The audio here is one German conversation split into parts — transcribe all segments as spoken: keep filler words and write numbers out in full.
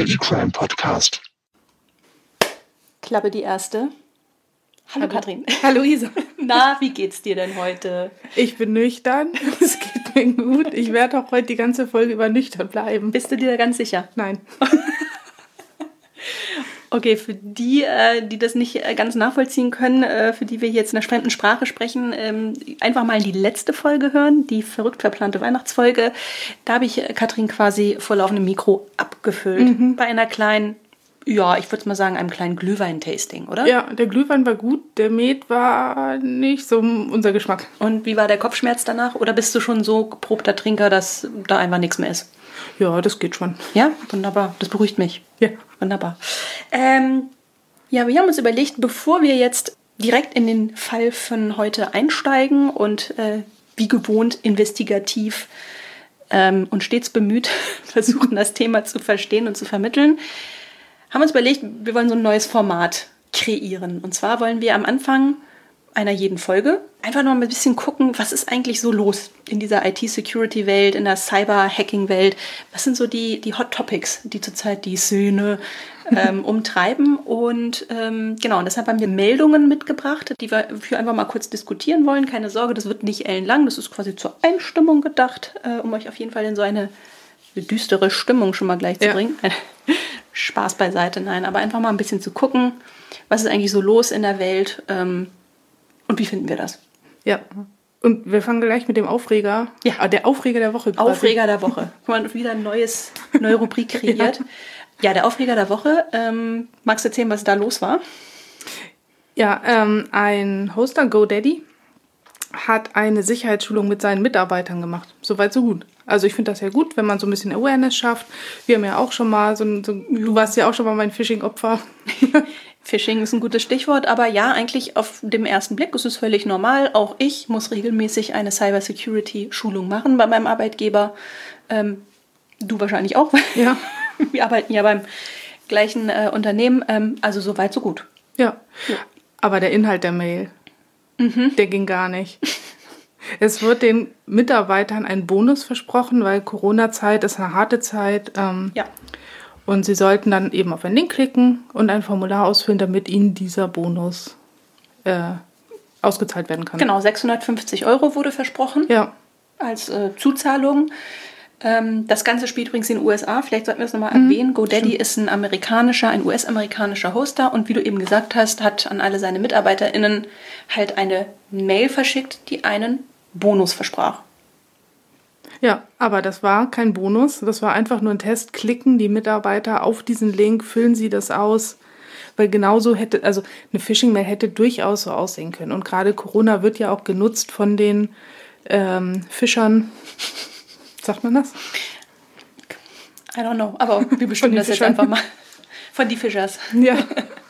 City Crime Podcast. Klappe die erste. Hallo, Hallo Katrin. Hallo Isa. Na, wie geht's dir denn heute? Ich bin nüchtern. Es geht mir gut. Ich werde auch heute die ganze Folge über nüchtern bleiben. Bist du dir da ganz sicher? Nein. Okay, für die, die das nicht ganz nachvollziehen können, für die wir jetzt in einer fremden Sprache sprechen, einfach mal in die letzte Folge hören, die verrückt verplante Weihnachtsfolge. Da habe ich Katrin quasi vor laufendem Mikro abgefüllt. Mhm. Bei einer kleinen, ja, ich würde mal sagen, einem kleinen Glühwein-Tasting, oder? Ja, der Glühwein war gut, der Met war nicht so unser Geschmack. Und wie war der Kopfschmerz danach? Oder bist du schon so geprobter Trinker, dass da einfach nichts mehr ist? Ja, das geht schon. Ja, wunderbar. Das beruhigt mich. Ja. Wunderbar. Ähm, ja, wir haben uns überlegt, bevor wir jetzt direkt in den Fall von heute einsteigen und äh, wie gewohnt investigativ ähm, und stets bemüht versuchen, das Thema zu verstehen und zu vermitteln, haben wir uns überlegt, wir wollen so ein neues Format kreieren. Und zwar wollen wir am Anfang einer jeden Folge einfach noch ein bisschen gucken, was ist eigentlich so los in dieser I T-Security-Welt, in der Cyber-Hacking-Welt. Was sind so die, die Hot Topics, die zurzeit die Szene ähm, umtreiben? Und ähm, genau, und deshalb haben wir Meldungen mitgebracht, die wir für einfach mal kurz diskutieren wollen. Keine Sorge, das wird nicht ellenlang, das ist quasi zur Einstimmung gedacht, äh, um euch auf jeden Fall in so eine, eine düstere Stimmung schon mal gleich zu ja. bringen. Spaß beiseite, nein, aber einfach mal ein bisschen zu gucken, was ist eigentlich so los in der Welt, ähm, und wie finden wir das? Ja, und wir fangen gleich mit dem Aufreger. Ja. Ah, der Aufreger der Woche. Quasi. Aufreger der Woche. Guck mal, wieder ein neues, neue Rubrik kreiert. ja. ja, der Aufreger der Woche. Ähm, magst du erzählen, was da los war? Ja, ähm, ein Hoster, GoDaddy, hat eine Sicherheitsschulung mit seinen Mitarbeitern gemacht. Soweit, so gut. Also ich finde das ja gut, wenn man so ein bisschen Awareness schafft. Wir haben ja auch schon mal, so, so du warst ja auch schon mal mein Phishing-Opfer. Phishing ist ein gutes Stichwort, aber ja, eigentlich auf dem ersten Blick ist es völlig normal. Auch ich muss regelmäßig eine Cybersecurity-Schulung machen bei meinem Arbeitgeber. Ähm, du wahrscheinlich auch. Ja. Wir arbeiten ja beim gleichen äh, Unternehmen. Ähm, also so weit, so gut. Ja. ja, aber der Inhalt der Mail, mhm. der ging gar nicht. Es wird den Mitarbeitern ein Bonus versprochen, weil Corona-Zeit ist eine harte Zeit. Ähm, ja. Und sie sollten dann eben auf einen Link klicken und ein Formular ausfüllen, damit ihnen dieser Bonus äh, ausgezahlt werden kann. Genau, sechshundertfünfzig Euro wurde versprochen ja. als äh, Zuzahlung. Ähm, das Ganze spielt übrigens in den U S A. Vielleicht sollten wir es nochmal mhm. erwähnen. GoDaddy Stimmt. ist ein amerikanischer, ein U S-amerikanischer Hoster. Und wie du eben gesagt hast, hat an alle seine MitarbeiterInnen halt eine Mail verschickt, die einen Bonus versprach. Ja, aber das war kein Bonus, das war einfach nur ein Test. Klicken die Mitarbeiter auf diesen Link, füllen sie das aus, weil genauso hätte, also eine Phishing-Mail hätte durchaus so aussehen können. Und gerade Corona wird ja auch genutzt von den ähm, Fischern. Sagt man das? I don't know, aber wir bestimmen das Fischern. Jetzt einfach mal. Von die Fischers. Ja.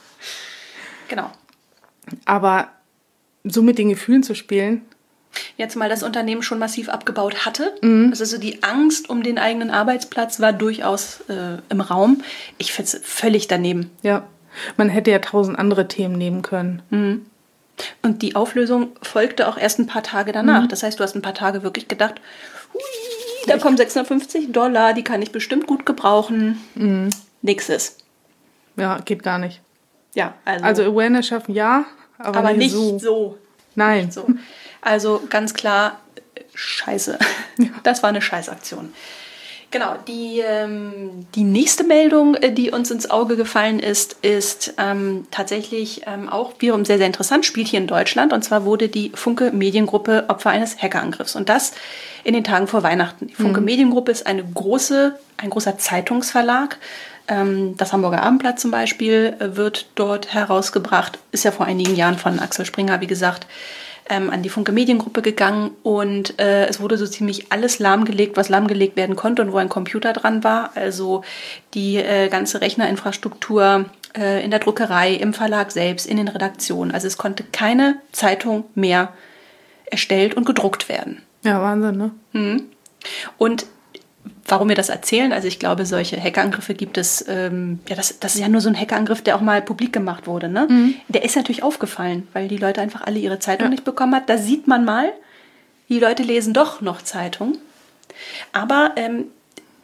Genau. Aber so mit den Gefühlen zu spielen. Jetzt mal das Unternehmen schon massiv abgebaut hatte. Mhm. Also die Angst um den eigenen Arbeitsplatz war durchaus äh, im Raum. Ich finde es völlig daneben. Ja, man hätte ja tausend andere Themen nehmen können. Mhm. Und die Auflösung folgte auch erst ein paar Tage danach. Mhm. Das heißt, du hast ein paar Tage wirklich gedacht, hui, da kommen sechshundertfünfzig Dollar, die kann ich bestimmt gut gebrauchen. Mhm. Nix ist. Ja, geht gar nicht. Ja, also, also Awareness schaffen, ja, aber, aber nicht, nicht so. so. Nein. Nicht so. Also ganz klar, scheiße. Ja. Das war eine Scheißaktion. Genau, die, ähm, die nächste Meldung, die uns ins Auge gefallen ist, ist ähm, tatsächlich ähm, auch wiederum sehr, sehr interessant, spielt hier in Deutschland. Und zwar wurde die Funke Mediengruppe Opfer eines Hackerangriffs. Und das in den Tagen vor Weihnachten. Die Funke mhm. Mediengruppe ist eine große, ein großer Zeitungsverlag. Ähm, das Hamburger Abendblatt zum Beispiel wird dort herausgebracht. Ist ja vor einigen Jahren von Axel Springer, wie gesagt, Ähm, an die Funke Mediengruppe gegangen und äh, es wurde so ziemlich alles lahmgelegt, was lahmgelegt werden konnte und wo ein Computer dran war. Also die äh, ganze Rechnerinfrastruktur äh, in der Druckerei, im Verlag selbst, in den Redaktionen. Also es konnte keine Zeitung mehr erstellt und gedruckt werden. Ja, Wahnsinn, ne? Mhm. Und warum wir das erzählen, also ich glaube, solche Hackerangriffe gibt es, ähm, ja, das, das ist ja nur so ein Hackerangriff, der auch mal publik gemacht wurde, ne? Mhm. Der ist natürlich aufgefallen, weil die Leute einfach alle ihre Zeitung Ja. nicht bekommen hat. Da sieht man mal, die Leute lesen doch noch Zeitung. Aber ähm,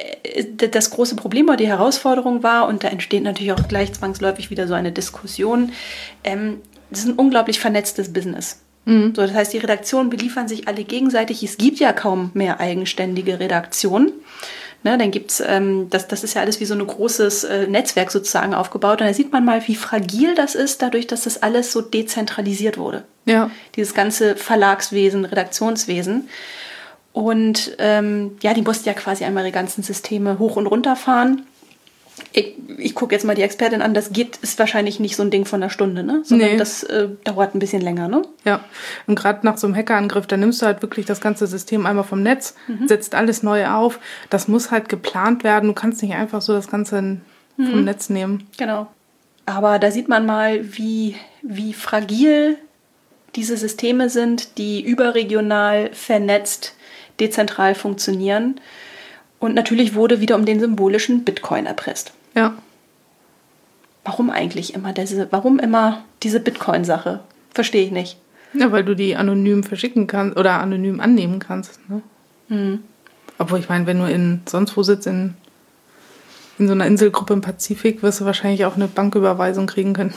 das große Problem oder die Herausforderung war, und da entsteht natürlich auch gleich zwangsläufig wieder so eine Diskussion, ähm, das ist ein unglaublich vernetztes Business. Mhm. So, das heißt, die Redaktionen beliefern sich alle gegenseitig. Es gibt ja kaum mehr eigenständige Redaktionen. Ne, dann gibt's, ähm, das, das ist ja alles wie so ein großes äh, Netzwerk sozusagen aufgebaut. Und da sieht man mal, wie fragil das ist, dadurch, dass das alles so dezentralisiert wurde. Ja. Dieses ganze Verlagswesen, Redaktionswesen. Und ähm, ja, die mussten ja quasi einmal ihre ganzen Systeme hoch und runter fahren. Ich, ich gucke jetzt mal die Expertin an, das geht, ist wahrscheinlich nicht so ein Ding von einer Stunde, ne? Sondern nee. das äh, dauert ein bisschen länger, ne? Ja, und gerade nach so einem Hackerangriff, da nimmst du halt wirklich das ganze System einmal vom Netz, mhm. setzt alles neu auf. Das muss halt geplant werden. Du kannst nicht einfach so das Ganze mhm. vom Netz nehmen. Genau. Aber da sieht man mal, wie, wie fragil diese Systeme sind, die überregional vernetzt, dezentral funktionieren. Und natürlich wurde wieder um den symbolischen Bitcoin erpresst. Ja. Warum eigentlich immer diese, warum immer diese Bitcoin-Sache? Verstehe ich nicht. Ja, weil du die anonym verschicken kannst oder anonym annehmen kannst. Ne? Mhm. Obwohl, ich meine, wenn du in sonst wo sitzt, in, in so einer Inselgruppe im Pazifik, wirst du wahrscheinlich auch eine Banküberweisung kriegen können.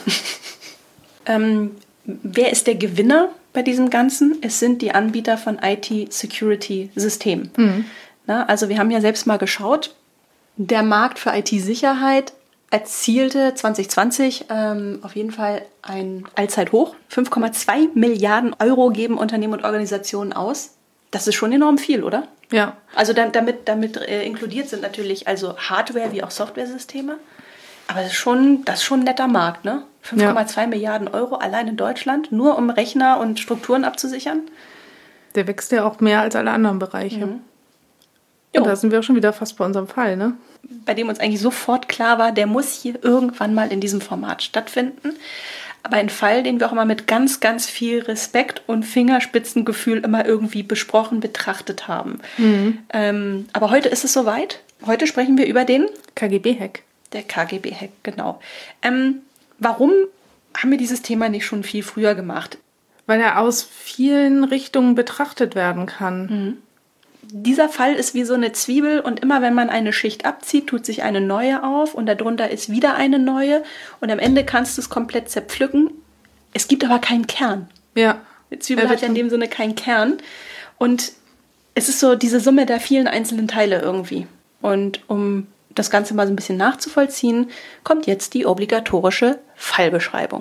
ähm, wer ist der Gewinner bei diesem Ganzen? Es sind die Anbieter von I T-Security-Systemen. Mhm. Na, also wir haben ja selbst mal geschaut, der Markt für I T-Sicherheit erzielte zwanzig zwanzig ähm, auf jeden Fall ein Allzeithoch. fünf Komma zwei Milliarden Euro geben Unternehmen und Organisationen aus. Das ist schon enorm viel, oder? Ja. Also da, damit, damit äh, inkludiert sind natürlich also Hardware- wie auch Software-Systeme. Aber das ist schon, das ist schon ein netter Markt, ne? fünf Komma zwei ja. Milliarden Euro allein in Deutschland, nur um Rechner und Strukturen abzusichern. Der wächst ja auch mehr als alle anderen Bereiche. Mhm. Und da sind wir auch schon wieder fast bei unserem Fall, ne? Bei dem uns eigentlich sofort klar war, der muss hier irgendwann mal in diesem Format stattfinden. Aber ein Fall, den wir auch immer mit ganz, ganz viel Respekt und Fingerspitzengefühl immer irgendwie besprochen, betrachtet haben. Mhm. Ähm, aber heute ist es soweit. Heute sprechen wir über den K G B-Hack. Der K G B-Hack, genau. Ähm, warum haben wir dieses Thema nicht schon viel früher gemacht? Weil er aus vielen Richtungen betrachtet werden kann. Mhm. Dieser Fall ist wie so eine Zwiebel und immer wenn man eine Schicht abzieht, tut sich eine neue auf und darunter ist wieder eine neue und am Ende kannst du es komplett zerpflücken. Es gibt aber keinen Kern. Ja. Die Zwiebel ja, hat ja in dem Sinne keinen Kern und es ist so diese Summe der vielen einzelnen Teile irgendwie. Und um das Ganze mal so ein bisschen nachzuvollziehen, kommt jetzt die obligatorische Fallbeschreibung.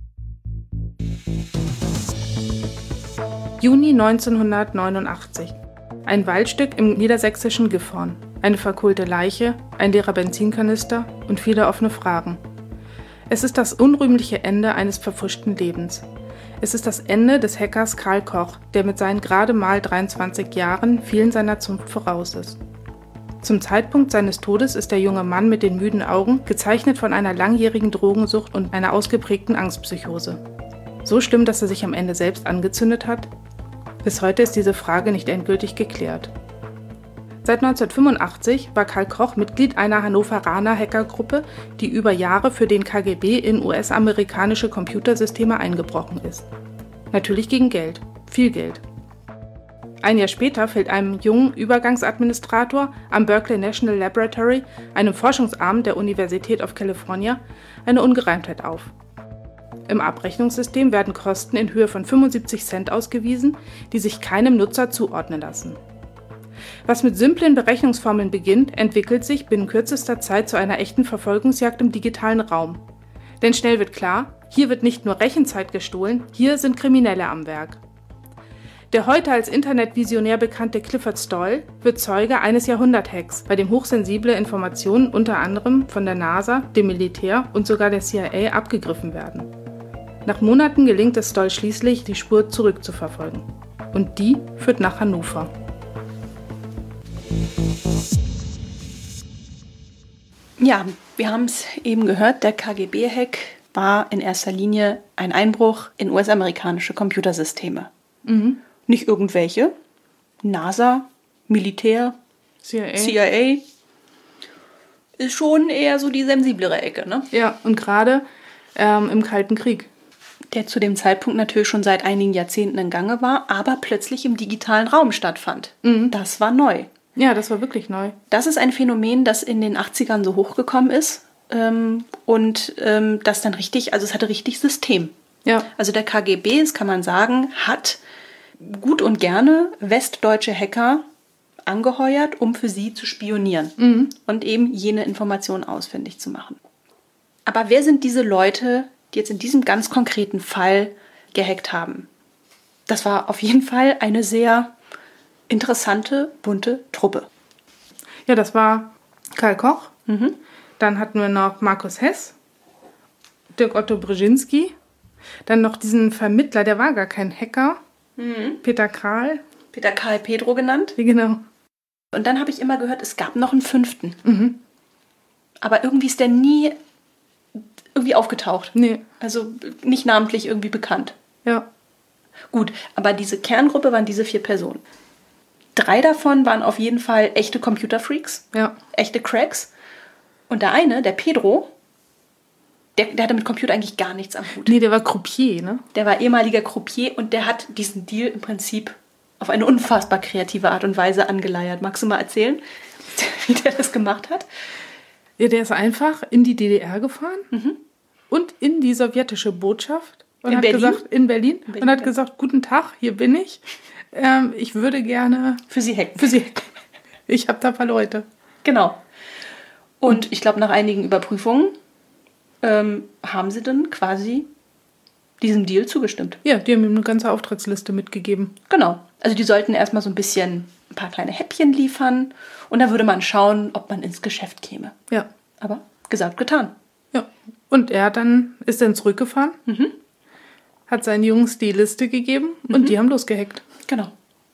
Juni neunzehnhundertneunundachtzig. Ein Waldstück im niedersächsischen Gifhorn, eine verkohlte Leiche, ein leerer Benzinkanister und viele offene Fragen. Es ist das unrühmliche Ende eines verpfuschten Lebens. Es ist das Ende des Hackers Karl Koch, der mit seinen gerade mal dreiundzwanzig Jahren vielen seiner Zunft voraus ist. Zum Zeitpunkt seines Todes ist der junge Mann mit den müden Augen gezeichnet von einer langjährigen Drogensucht und einer ausgeprägten Angstpsychose. So schlimm, dass er sich am Ende selbst angezündet hat? Bis heute ist diese Frage nicht endgültig geklärt. Seit neunzehnhundertfünfundachtzig war Karl Koch Mitglied einer Hannoveraner Hackergruppe, die über Jahre für den K G B in U S-amerikanische Computersysteme eingebrochen ist. Natürlich gegen Geld, viel Geld. Ein Jahr später fällt einem jungen Übergangsadministrator am Berkeley National Laboratory, einem Forschungsarm der Universität of California, eine Ungereimtheit auf. Im Abrechnungssystem werden Kosten in Höhe von fünfundsiebzig Cent ausgewiesen, die sich keinem Nutzer zuordnen lassen. Was mit simplen Berechnungsformeln beginnt, entwickelt sich binnen kürzester Zeit zu einer echten Verfolgungsjagd im digitalen Raum. Denn schnell wird klar, hier wird nicht nur Rechenzeit gestohlen, hier sind Kriminelle am Werk. Der heute als Internetvisionär bekannte Clifford Stoll wird Zeuge eines Jahrhundert-Hacks, bei dem hochsensible Informationen unter anderem von der NASA, dem Militär und sogar der C I A abgegriffen werden. Nach Monaten gelingt es Stoll schließlich, die Spur zurückzuverfolgen. Und die führt nach Hannover. Ja, wir haben es eben gehört, der K G B-Hack war in erster Linie ein Einbruch in U S-amerikanische Computersysteme. Mhm. Nicht irgendwelche. NASA, Militär, C I A. C I A ist schon eher so die sensiblere Ecke, ne? Ja, und gerade ähm, im Kalten Krieg. Der zu dem Zeitpunkt natürlich schon seit einigen Jahrzehnten in Gange war, aber plötzlich im digitalen Raum stattfand. Mhm. Das war neu. Ja, das war wirklich neu. Das ist ein Phänomen, das in den achtzigern so hochgekommen ist ähm, und ähm, das dann richtig, also es hatte richtig System. Ja. Also der K G B, das kann man sagen, hat gut und gerne westdeutsche Hacker angeheuert, um für sie zu spionieren mhm. und eben jene Informationen ausfindig zu machen. Aber wer sind diese Leute, die jetzt in diesem ganz konkreten Fall gehackt haben? Das war auf jeden Fall eine sehr interessante, bunte Truppe. Ja, das war Karl Koch. Mhm. Dann hatten wir noch Markus Hess, Dirk Otto Brzezinski, dann noch diesen Vermittler, der war gar kein Hacker, mhm. Peter Kral. Peter Karl Pedro genannt. Genau. Und dann habe ich immer gehört, es gab noch einen fünften. Mhm. Aber irgendwie ist der nie irgendwie aufgetaucht. Nee. Also nicht namentlich irgendwie bekannt. Ja. Gut, aber diese Kerngruppe waren diese vier Personen. Drei davon waren auf jeden Fall echte Computerfreaks. Ja. Echte Cracks. Und der eine, der Pedro, der, der hatte mit Computer eigentlich gar nichts am Hut. Nee, der war Croupier, ne? Der war ehemaliger Croupier und der hat diesen Deal im Prinzip auf eine unfassbar kreative Art und Weise angeleiert. Magst du mal erzählen, wie der das gemacht hat? Ja, der ist einfach in die D D R gefahren mhm. und in die sowjetische Botschaft und in hat Berlin? gesagt, in Berlin, in Berlin und hat ja. gesagt, guten Tag, hier bin ich. Ähm, ich würde gerne für Sie hacken. Für Sie hacken. Ich habe da ein paar Leute. Genau. Und ich glaube, nach einigen Überprüfungen ähm, haben sie dann quasi diesem Deal zugestimmt. Ja, die haben ihm eine ganze Auftragsliste mitgegeben. Genau. Also die sollten erstmal so ein bisschen ein paar kleine Häppchen liefern und dann würde man schauen, ob man ins Geschäft käme. Ja. Aber gesagt, getan. Ja. Und er dann ist dann zurückgefahren, mhm. hat seinen Jungs die Liste gegeben und mhm. die haben losgehackt. Genau.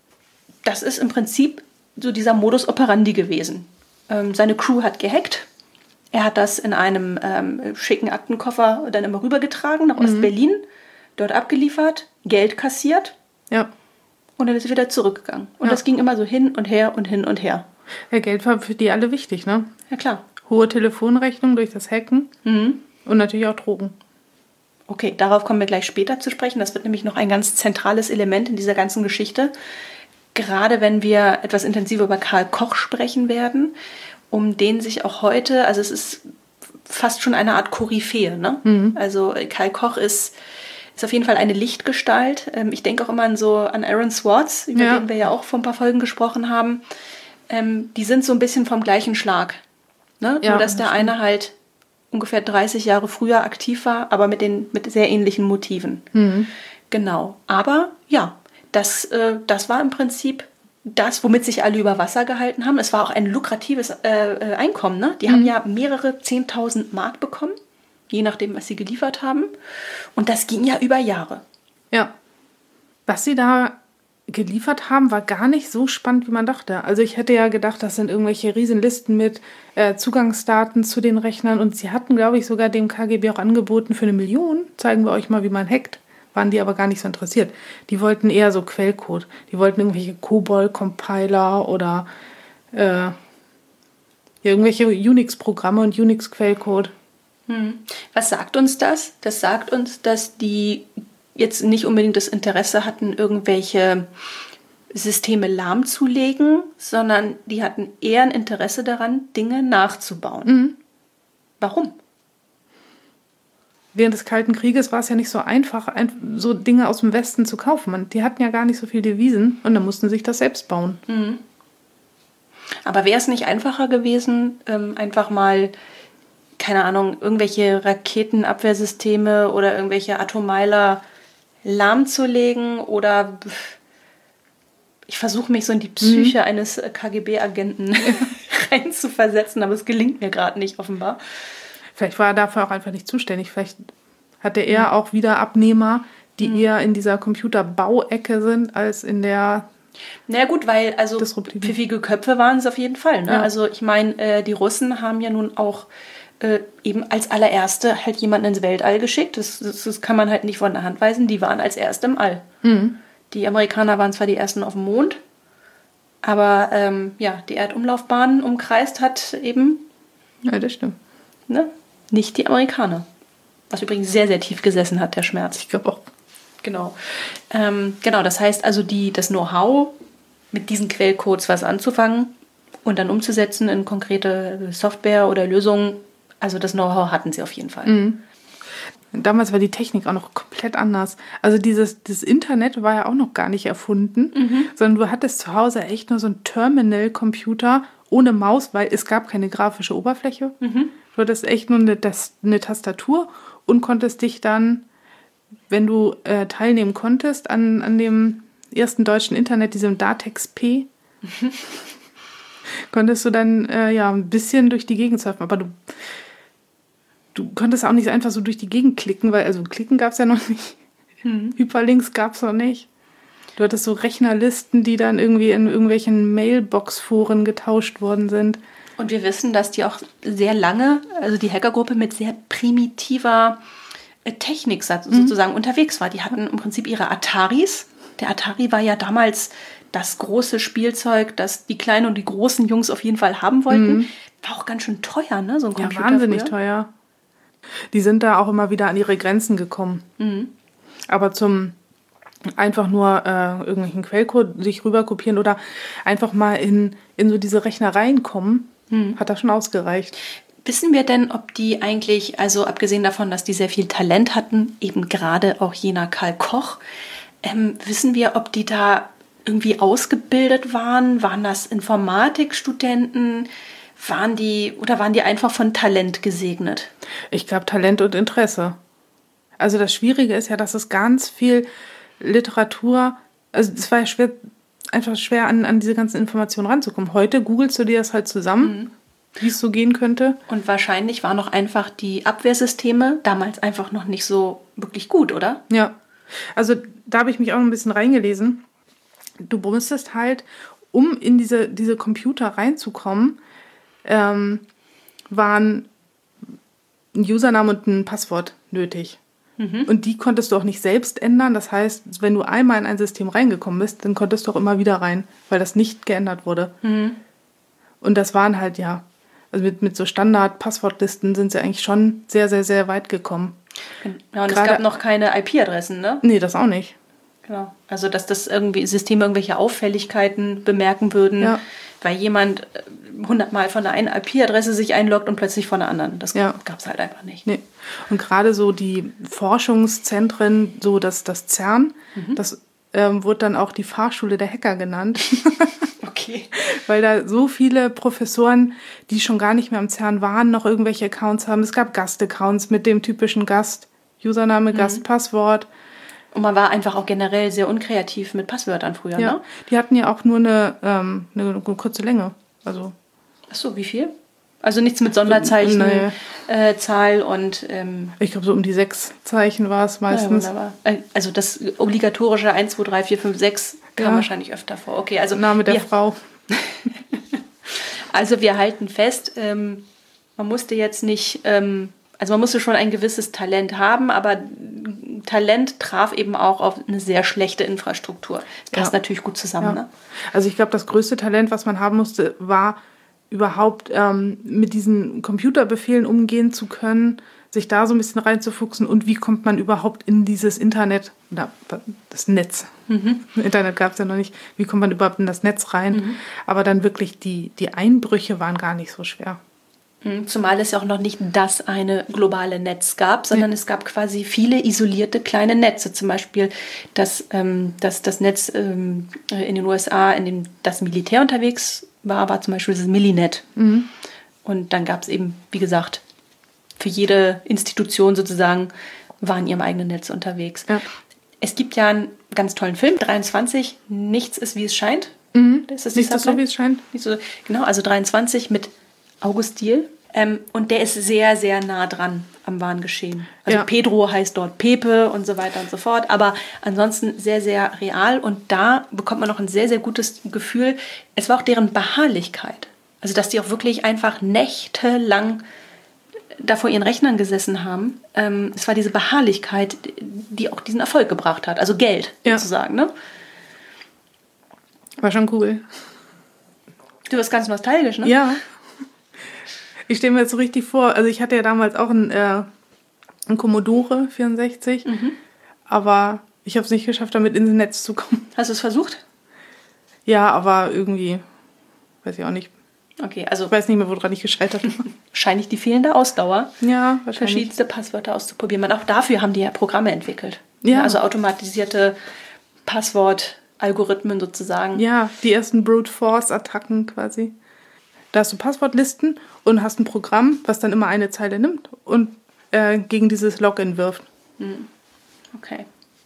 Das ist im Prinzip so dieser Modus operandi gewesen. Ähm, seine Crew hat gehackt. Er hat das in einem ähm, schicken Aktenkoffer dann immer rübergetragen nach mhm. Ostberlin, dort abgeliefert, Geld kassiert. Ja. Und dann ist er wieder zurückgegangen. Und ja. das ging immer so hin und her und hin und her. Ja, Geld war für die alle wichtig, ne? Ja, klar. Hohe Telefonrechnung durch das Hacken mhm. und natürlich auch Drogen. Okay, darauf kommen wir gleich später zu sprechen. Das wird nämlich noch ein ganz zentrales Element in dieser ganzen Geschichte. Gerade wenn wir etwas intensiver über Karl Koch sprechen werden, um den sich auch heute, also es ist fast schon eine Art Koryphäe, ne? Mhm. Also Karl Koch ist, ist auf jeden Fall eine Lichtgestalt. Ich denke auch immer an so an Aaron Swartz, über ja. den wir ja auch vor ein paar Folgen gesprochen haben. Die sind so ein bisschen vom gleichen Schlag. Ne? Ja, Nur, dass der eine halt ungefähr dreißig Jahre früher aktiv war, aber mit den mit sehr ähnlichen Motiven. Mhm. Genau. Aber ja, das, äh, das war im Prinzip das, womit sich alle über Wasser gehalten haben. Es war auch ein lukratives äh, Einkommen. Ne? Die mhm. haben ja mehrere zehntausend Mark bekommen, je nachdem, was sie geliefert haben. Und das ging ja über Jahre. Ja. Was sie da geliefert haben, war gar nicht so spannend, wie man dachte. Also ich hätte ja gedacht, das sind irgendwelche Riesenlisten mit äh, Zugangsdaten zu den Rechnern. Und sie hatten, glaube ich, sogar dem K G B auch angeboten, für eine Million zeigen wir euch mal, wie man hackt. Waren die aber gar nicht so interessiert. Die wollten eher so Quellcode. Die wollten irgendwelche COBOL-Compiler oder äh, irgendwelche Unix-Programme und Unix-Quellcode. Hm. Was sagt uns das? Das sagt uns, dass die jetzt nicht unbedingt das Interesse hatten, irgendwelche Systeme lahmzulegen, sondern die hatten eher ein Interesse daran, Dinge nachzubauen. Mhm. Warum? Während des Kalten Krieges war es ja nicht so einfach, so Dinge aus dem Westen zu kaufen. Die hatten ja gar nicht so viel Devisen und dann mussten sie sich das selbst bauen. Mhm. Aber wäre es nicht einfacher gewesen, einfach mal, keine Ahnung, irgendwelche Raketenabwehrsysteme oder irgendwelche Atommeiler lahmzulegen oder ich versuche mich so in die Psyche mhm. eines K G B-Agenten reinzuversetzen, aber es gelingt mir gerade nicht offenbar. Vielleicht war er dafür auch einfach nicht zuständig. Vielleicht hatte er mhm. auch wieder Abnehmer, die mhm. eher in dieser Computerbauecke sind, als in der... Na gut, weil also pfiffige Köpfe waren es auf jeden Fall. Ne? Ja. Also ich meine, äh, die Russen haben ja nun auch äh, eben als allererste halt jemanden ins Weltall geschickt. Das, das, das kann man halt nicht von der Hand weisen. Die waren als Erste im All. Mhm. Die Amerikaner waren zwar die Ersten auf dem Mond, aber ähm, ja, die Erdumlaufbahn umkreist hat eben... Ja, das stimmt. Ne? Nicht die Amerikaner. Was übrigens sehr, sehr tief gesessen hat, der Schmerz. Ich glaube auch. Genau. Ähm, genau, das heißt also, die, das Know-how, mit diesen Quellcodes was anzufangen, und dann umzusetzen in konkrete Software oder Lösungen. Also das Know-how hatten sie auf jeden Fall. Mhm. Damals war die Technik auch noch komplett anders. Also dieses das Internet war ja auch noch gar nicht erfunden, mhm. sondern du hattest zu Hause echt nur so einen Terminal-Computer ohne Maus, weil es gab keine grafische Oberfläche. Mhm. Du hattest echt nur eine, das, eine Tastatur und konntest dich dann, wenn du äh, teilnehmen konntest, an, an dem ersten deutschen Internet, diesem Datex P, mhm. konntest du dann äh, ja ein bisschen durch die Gegend surfen. Aber du Du konntest auch nicht einfach so durch die Gegend klicken, weil, also klicken gab es ja noch nicht. Hm. Hyperlinks gab es noch nicht. Du hattest so Rechnerlisten, die dann irgendwie in irgendwelchen Mailbox-Foren getauscht worden sind. Und wir wissen, dass die auch sehr lange, also die Hackergruppe mit sehr primitiver Technik sozusagen mhm. unterwegs war. Die hatten im Prinzip ihre Ataris. Der Atari war ja damals das große Spielzeug, das die kleinen und die großen Jungs auf jeden Fall haben wollten. Mhm. War auch ganz schön teuer, ne? So ein Computer. Ja, wahnsinnig früher. teuer. Die sind da auch immer wieder an ihre Grenzen gekommen. Mhm. Aber zum einfach nur äh, irgendwelchen Quellcode sich rüber kopieren oder einfach mal in, in so diese Rechnereien kommen, mhm. hat das schon ausgereicht. Wissen wir denn, ob die eigentlich, also abgesehen davon, dass die sehr viel Talent hatten, eben gerade auch jener Karl Koch, ähm, wissen wir, ob die da irgendwie ausgebildet waren? Waren das Informatikstudenten? Waren die oder waren die einfach von Talent gesegnet? Ich glaube, Talent und Interesse. Also das Schwierige ist ja, dass es ganz viel Literatur, also es war ja schwer, einfach schwer an, an diese ganzen Informationen ranzukommen. Heute googelst du dir das halt zusammen, mhm. wie es so gehen könnte. Und wahrscheinlich waren auch einfach die Abwehrsysteme damals einfach noch nicht so wirklich gut, oder? Ja, also da habe ich mich auch ein bisschen reingelesen. Du musstest halt, um in diese, diese Computer reinzukommen, ähm, waren ein Username und ein Passwort nötig. Mhm. Und die konntest du auch nicht selbst ändern. Das heißt, wenn du einmal in ein System reingekommen bist, dann konntest du auch immer wieder rein, weil das nicht geändert wurde. Mhm. Und das waren halt, ja, also mit, mit so Standard-Passwortlisten sind sie eigentlich schon sehr, sehr, sehr weit gekommen. Ja, und Gerade, es gab noch keine I P-Adressen, ne? Nee, das auch nicht. Genau. Also, dass das irgendwie Systeme irgendwelche Auffälligkeiten bemerken würden, ja. weil jemand hundertmal von der einen I P-Adresse sich einloggt und plötzlich von der anderen. Das ja. gab es halt einfach nicht. Nee. Und gerade so die Forschungszentren, so das, das CERN, mhm. das ähm, wurde dann auch die Fahrschule der Hacker genannt. Okay. Weil da so viele Professoren, die schon gar nicht mehr am CERN waren, noch irgendwelche Accounts haben. Es gab Gastaccounts mit dem typischen Gast, Username, mhm. Gast, Passwort. Und man war einfach auch generell sehr unkreativ mit Passwörtern früher, ja. ne? Die hatten ja auch nur eine, ähm, eine, eine kurze Länge. Also. Ach so, wie viel? Also nichts mit Sonderzeichen, nee. äh, Zahl und... Ähm, ich glaube, so um die sechs Zeichen war es meistens. Ja, wunderbar. Also das obligatorische eins, zwei, drei, vier, fünf, sechs kam ja. wahrscheinlich öfter vor. Okay, also Name der wir, Frau. Also wir halten fest, ähm, man musste jetzt nicht... Ähm, Also man musste schon ein gewisses Talent haben, aber Talent traf eben auch auf eine sehr schlechte Infrastruktur. Das passt ja. natürlich gut zusammen. Ja. Ne? Also ich glaube, das größte Talent, was man haben musste, war überhaupt ähm, mit diesen Computerbefehlen umgehen zu können, sich da so ein bisschen reinzufuchsen und wie kommt man überhaupt in dieses Internet, oder das Netz. Mhm. Internet gab es ja noch nicht. Wie kommt man überhaupt in das Netz rein? Mhm. Aber dann wirklich die, die Einbrüche waren gar nicht so schwer. Zumal es ja auch noch nicht das eine globale Netz gab, sondern ja. es gab quasi viele isolierte kleine Netze. Zum Beispiel das, ähm, das, das Netz ähm, in den U S A, in dem das Militär unterwegs war, war zum Beispiel das Millinet. Mhm. Und dann gab es eben, wie gesagt, für jede Institution sozusagen war in ihrem eigenen Netz unterwegs. Ja. Es gibt ja einen ganz tollen Film, dreiundzwanzig, Nichts ist, wie es scheint. Mhm. Ist das Nichts ist so, wie es scheint. Nicht so, genau, also dreiundzwanzig mit August Diehl. Ähm, und der ist sehr, sehr nah dran am wahren Geschehen. Also ja. Pedro heißt dort Pepe und so weiter und so fort. Aber ansonsten sehr, sehr real. Und da bekommt man noch ein sehr, sehr gutes Gefühl. Es war auch deren Beharrlichkeit. Also dass die auch wirklich einfach nächtelang da vor ihren Rechnern gesessen haben. Ähm, es war diese Beharrlichkeit, die auch diesen Erfolg gebracht hat. Also Geld ja. sozusagen. Ne? War schon cool. Du warst ganz nostalgisch, ne? Ja. Ich stelle mir jetzt so richtig vor, also ich hatte ja damals auch einen, äh, einen Commodore vierundsechzig, mhm. aber ich habe es nicht geschafft, damit ins Netz zu kommen. Hast du es versucht? Ja, aber irgendwie, weiß ich auch nicht, Okay, also Ich weiß nicht mehr, woran ich gescheitert war. wahrscheinlich die fehlende Ausdauer, Ja, wahrscheinlich. verschiedenste Passwörter auszuprobieren. Und auch dafür haben die ja Programme entwickelt. Ja. Also automatisierte Passwortalgorithmen sozusagen. Ja, die ersten Brute Force-Attacken quasi. Da hast du Passwortlisten und hast ein Programm, was dann immer eine Zeile nimmt und äh, gegen dieses Login wirft. Okay.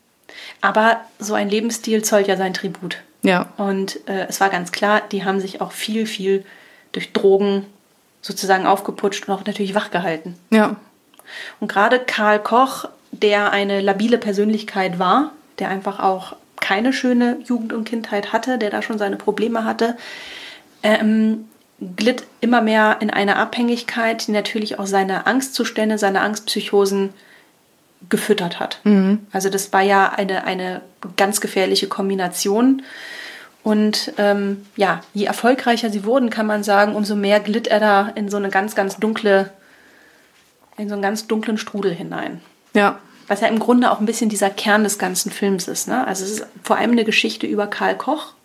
Aber so ein Lebensstil zollt ja sein Tribut. Ja. Und äh, es war ganz klar, die haben sich auch viel, viel durch Drogen sozusagen aufgeputscht und auch natürlich wachgehalten. Ja. Und gerade Karl Koch, der eine labile Persönlichkeit war, der einfach auch keine schöne Jugend und Kindheit hatte, der da schon seine Probleme hatte, ähm, glitt immer mehr in eine Abhängigkeit, die natürlich auch seine Angstzustände, seine Angstpsychosen gefüttert hat. Mhm. Also das war ja eine, eine ganz gefährliche Kombination. Und ähm, ja, je erfolgreicher sie wurden, kann man sagen, umso mehr glitt er da in so eine ganz, ganz dunkle, in so einen ganz dunklen Strudel hinein. Ja. Was ja im Grunde auch ein bisschen dieser Kern des ganzen Films ist. Ne? Also es ist vor allem eine Geschichte über Karl Koch,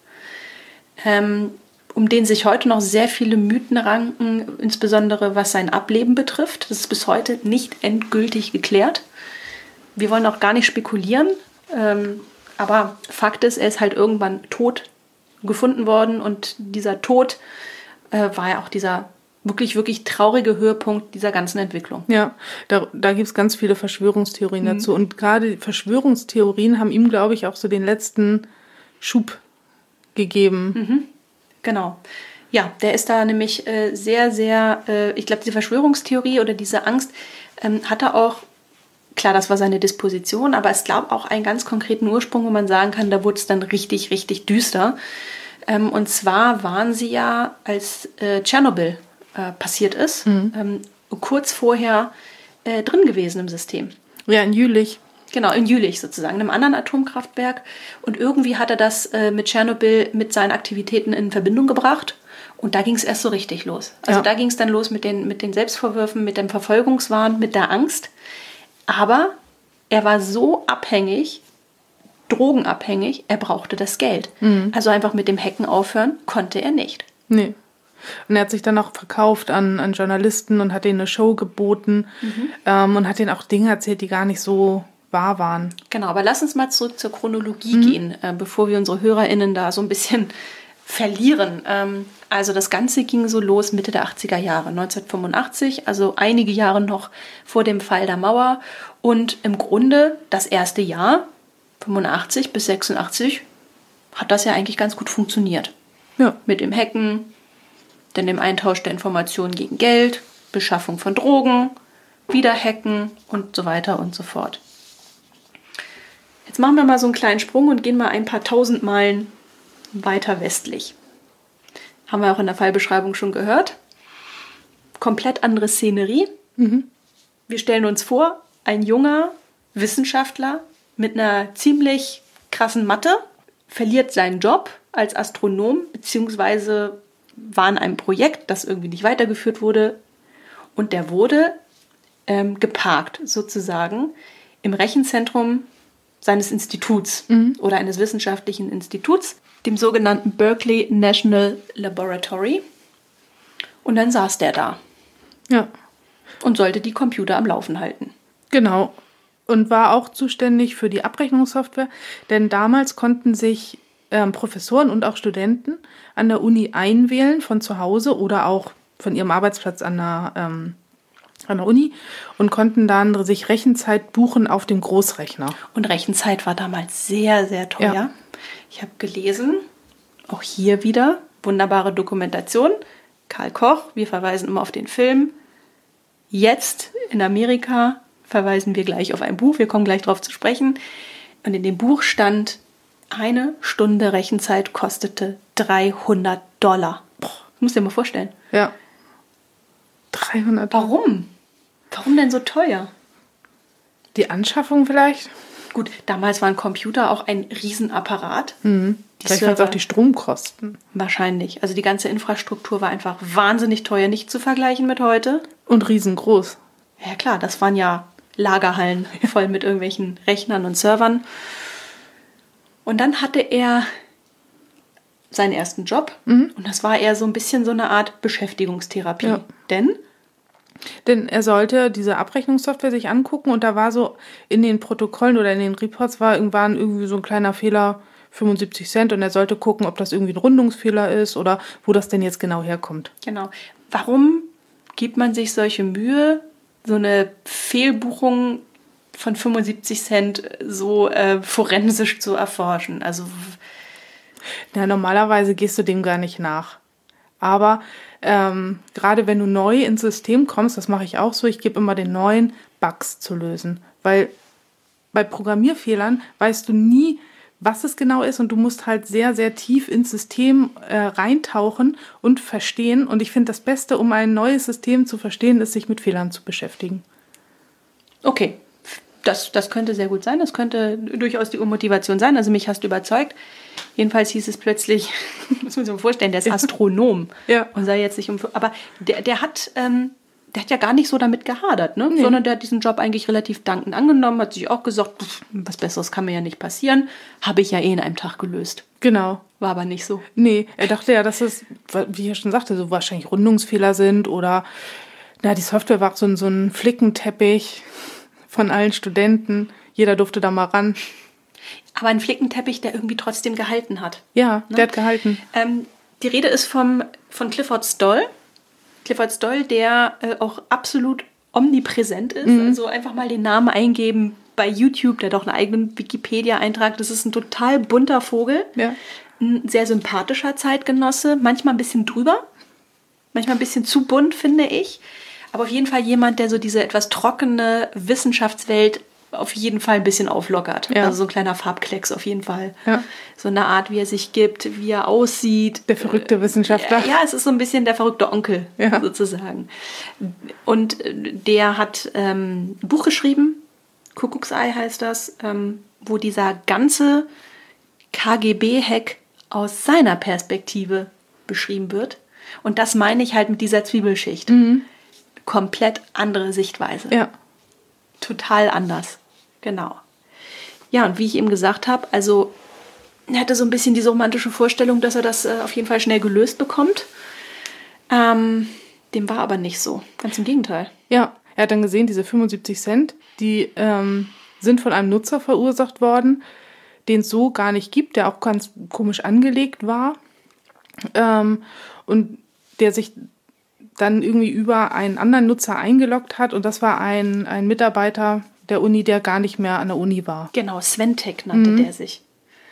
ähm, um den sich heute noch sehr viele Mythen ranken, insbesondere was sein Ableben betrifft. Das ist bis heute nicht endgültig geklärt. Wir wollen auch gar nicht spekulieren, ähm, aber Fakt ist, er ist halt irgendwann tot gefunden worden und dieser Tod äh, war ja auch dieser wirklich, wirklich traurige Höhepunkt dieser ganzen Entwicklung. Ja, da, da gibt es ganz viele Verschwörungstheorien mhm. dazu. Und gerade die Verschwörungstheorien haben ihm, glaube ich, auch so den letzten Schub gegeben. Mhm. Genau. Ja, der ist da nämlich äh, sehr, sehr, äh, ich glaube, diese Verschwörungstheorie oder diese Angst ähm, hat er auch, klar, das war seine Disposition, aber es gab auch einen ganz konkreten Ursprung, wo man sagen kann, da wurde es dann richtig, richtig düster. Ähm, und zwar waren sie ja, als äh, Tschernobyl äh, passiert ist, mhm. ähm, kurz vorher äh, drin gewesen im System. Ja, in Jülich. Genau, in Jülich sozusagen, einem anderen Atomkraftwerk. Und irgendwie hat er das äh, mit Tschernobyl mit seinen Aktivitäten in Verbindung gebracht. Und da ging es erst so richtig los. Also ja. da ging es dann los mit den, mit den Selbstvorwürfen, mit dem Verfolgungswahn, mit der Angst. Aber er war so abhängig, drogenabhängig, er brauchte das Geld. Mhm. Also einfach mit dem Hacken aufhören konnte er nicht. Nee. Und er hat sich dann auch verkauft an, an Journalisten und hat denen eine Show geboten mhm. ähm, und hat denen auch Dinge erzählt, die gar nicht so wahr waren. Genau, aber lass uns mal zurück zur Chronologie mhm. gehen, äh, bevor wir unsere HörerInnen da so ein bisschen verlieren. Ähm, also das Ganze ging so los Mitte der achtziger Jahre, neunzehnhundertfünfundachtzig, also einige Jahre noch vor dem Fall der Mauer. Und im Grunde das erste Jahr, fünfundachtzig bis sechsundachtzig, hat das ja eigentlich ganz gut funktioniert. Ja. Mit dem Hacken, dann dem Eintausch der Informationen gegen Geld, Beschaffung von Drogen, wieder hacken und so weiter und so fort. Jetzt machen wir mal so einen kleinen Sprung und gehen mal ein paar tausend Meilen weiter westlich. Haben wir auch in der Fallbeschreibung schon gehört. Komplett andere Szenerie. Mhm. Wir stellen uns vor, ein junger Wissenschaftler mit einer ziemlich krassen Mathe verliert seinen Job als Astronom, beziehungsweise war in einem Projekt, das irgendwie nicht weitergeführt wurde. Und der wurde ähm, geparkt, sozusagen, im Rechenzentrum seines Instituts mhm. oder eines wissenschaftlichen Instituts, dem sogenannten Berkeley National Laboratory. Und dann saß der da. Ja. Und sollte die Computer am Laufen halten. Genau. Und war auch zuständig für die Abrechnungssoftware, denn damals konnten sich ähm, Professoren und auch Studenten an der Uni einwählen von zu Hause oder auch von ihrem Arbeitsplatz an der, ähm, an der Uni und konnten dann sich Rechenzeit buchen auf dem Großrechner. Und Rechenzeit war damals sehr, sehr teuer. Ja. Ich habe gelesen, auch hier wieder, wunderbare Dokumentation, Karl Koch, wir verweisen immer auf den Film. Jetzt in Amerika verweisen wir gleich auf ein Buch, wir kommen gleich darauf zu sprechen. Und in dem Buch stand, eine Stunde Rechenzeit kostete dreihundert Dollar. Boah, das musst du dir mal vorstellen. Ja. dreihundert Dollar. Warum? Warum denn so teuer? Die Anschaffung vielleicht? Gut, damals waren Computer auch ein Riesenapparat. Mhm. Vielleicht waren es auch die Stromkosten. Wahrscheinlich. Also die ganze Infrastruktur war einfach wahnsinnig teuer, nicht zu vergleichen mit heute. Und riesengroß. Ja klar, das waren ja Lagerhallen voll mit irgendwelchen Rechnern und Servern. Und dann hatte er seinen ersten Job. Mhm. Und das war eher so ein bisschen so eine Art Beschäftigungstherapie. Ja. Denn? Denn er sollte diese Abrechnungssoftware sich angucken und da war so in den Protokollen oder in den Reports war irgendwann irgendwie so ein kleiner Fehler, fünfundsiebzig Cent, und er sollte gucken, ob das irgendwie ein Rundungsfehler ist oder wo das denn jetzt genau herkommt. Genau. Warum gibt man sich solche Mühe, so eine Fehlbuchung von fünfundsiebzig Cent so äh, forensisch zu erforschen? Also ja, normalerweise gehst du dem gar nicht nach. Aber ähm, gerade wenn du neu ins System kommst, das mache ich auch so, ich gebe immer den neuen Bugs zu lösen. Weil bei Programmierfehlern weißt du nie, was es genau ist, und du musst halt sehr, sehr tief ins System äh, reintauchen und verstehen. Und ich finde, das Beste, um ein neues System zu verstehen, ist, sich mit Fehlern zu beschäftigen. Okay, das, das könnte sehr gut sein. Das könnte durchaus die Motivation sein. Also mich hast du überzeugt. Jedenfalls hieß es plötzlich, muss man sich mal vorstellen, der ist Astronom. Ja. Und sei jetzt nicht um. Aber der, der hat. Ähm, Der hat ja gar nicht so damit gehadert, ne? Nee. Sondern der hat diesen Job eigentlich relativ dankend angenommen, hat sich auch gesagt, pff, was Besseres kann mir ja nicht passieren. Habe ich ja eh in einem Tag gelöst. Genau. War aber nicht so. Nee, er dachte ja, dass es, wie er schon sagte, so wahrscheinlich Rundungsfehler sind oder na, die Software war so ein, so ein Flickenteppich von allen Studenten. Jeder durfte da mal ran. Aber ein Flickenteppich, der irgendwie trotzdem gehalten hat. Ja, ne? Der hat gehalten. Ähm, die Rede ist vom, von Clifford Stoll. Clifford Stoll, der äh, auch absolut omnipräsent ist. Mhm. Also einfach mal den Namen eingeben bei YouTube, der hat auch einen eigenen Wikipedia-Eintrag. Das ist ein total bunter Vogel. Ja. Ein sehr sympathischer Zeitgenosse. Manchmal ein bisschen drüber. Manchmal ein bisschen zu bunt, finde ich. Aber auf jeden Fall jemand, der so diese etwas trockene Wissenschaftswelt auf jeden Fall ein bisschen auflockert. Ja. Also so ein kleiner Farbklecks auf jeden Fall. Ja. So eine Art, wie er sich gibt, wie er aussieht. Der verrückte Wissenschaftler. Ja, es ist so ein bisschen der verrückte Onkel, ja. sozusagen. Und der hat ähm, ein Buch geschrieben, Kuckucksei heißt das, ähm, wo dieser ganze K G B-Hack aus seiner Perspektive beschrieben wird. Und das meine ich halt mit dieser Zwiebelschicht. Mhm. Komplett andere Sichtweise. Ja. Total anders. Genau. Ja, und wie ich eben gesagt habe, also er hatte so ein bisschen diese romantische Vorstellung, dass er das äh, auf jeden Fall schnell gelöst bekommt. Ähm, dem war aber nicht so. Ganz im Gegenteil. Ja, er hat dann gesehen, diese fünfundsiebzig Cent, die ähm, sind von einem Nutzer verursacht worden, den es so gar nicht gibt, der auch ganz komisch angelegt war. Ähm, und der sich dann irgendwie über einen anderen Nutzer eingeloggt hat. Und das war ein, ein Mitarbeiter der Uni, der gar nicht mehr an der Uni war. Genau, Sventech nannte mhm. der sich.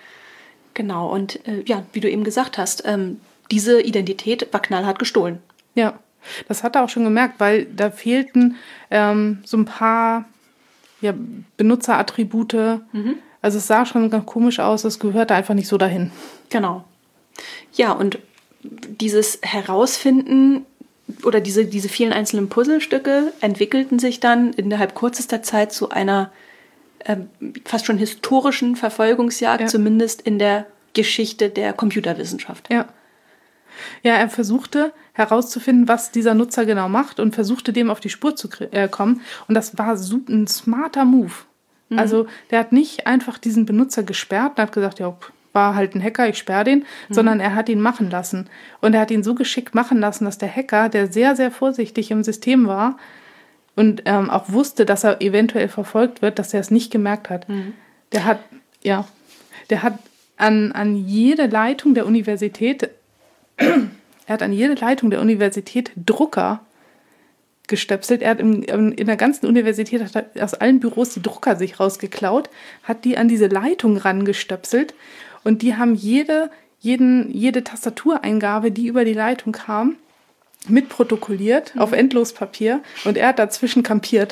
Genau, und äh, ja, wie du eben gesagt hast, ähm, diese Identität war knallhart gestohlen. Ja, das hat er auch schon gemerkt, weil da fehlten ähm, so ein paar ja, Benutzerattribute. Mhm. Also es sah schon ganz komisch aus, das gehörte einfach nicht so dahin. Genau. Ja, und dieses Herausfinden oder diese, diese vielen einzelnen Puzzlestücke entwickelten sich dann innerhalb kürzester Zeit zu einer äh, fast schon historischen Verfolgungsjagd, ja. zumindest in der Geschichte der Computerwissenschaft. Ja. Ja, er versuchte herauszufinden, was dieser Nutzer genau macht und versuchte dem auf die Spur zu äh, kommen. Und das war so ein smarter Move. Mhm. Also der hat nicht einfach diesen Benutzer gesperrt und hat gesagt, ja, war halt ein Hacker, ich sperre den, mhm. sondern er hat ihn machen lassen. Und er hat ihn so geschickt machen lassen, dass der Hacker, der sehr, sehr vorsichtig im System war und ähm, auch wusste, dass er eventuell verfolgt wird, dass er es nicht gemerkt hat. Mhm. Der hat, ja, der hat an, an jede Leitung der Universität, er hat an jede Leitung der Universität Drucker gestöpselt. Er hat in, in der ganzen Universität hat er aus allen Büros die Drucker sich rausgeklaut, hat die an diese Leitung rangestöpselt. Und die haben jede, jeden, jede Tastatureingabe, die über die Leitung kam, mitprotokolliert mhm. auf Endlospapier. Und er hat dazwischen kampiert.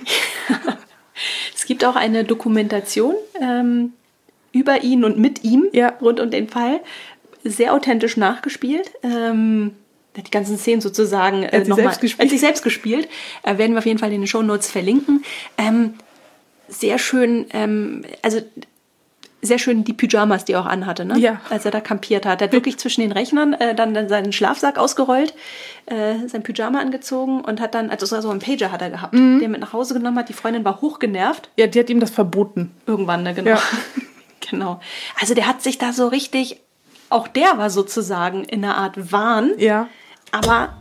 Es gibt auch eine Dokumentation ähm, über ihn und mit ihm ja. rund um den Fall. Sehr authentisch nachgespielt. Ähm, die ganzen Szenen sozusagen äh, nochmal als sich selbst gespielt. Äh, werden wir auf jeden Fall in den Shownotes verlinken. Ähm, sehr schön, ähm, also sehr schön die Pyjamas, die er auch anhatte, ne? Ja. Als er da kampiert hat. Er hat wirklich zwischen den Rechnern äh, dann, dann seinen Schlafsack ausgerollt, äh, sein Pyjama angezogen und hat dann, also so einen Pager hat er gehabt, mhm. den er mit nach Hause genommen hat. Die Freundin war hochgenervt. Ja, die hat ihm das verboten. Irgendwann, ne? Genau. Ja. Genau. Also der hat sich da so richtig auch der war sozusagen in einer Art Wahn, Ja. aber,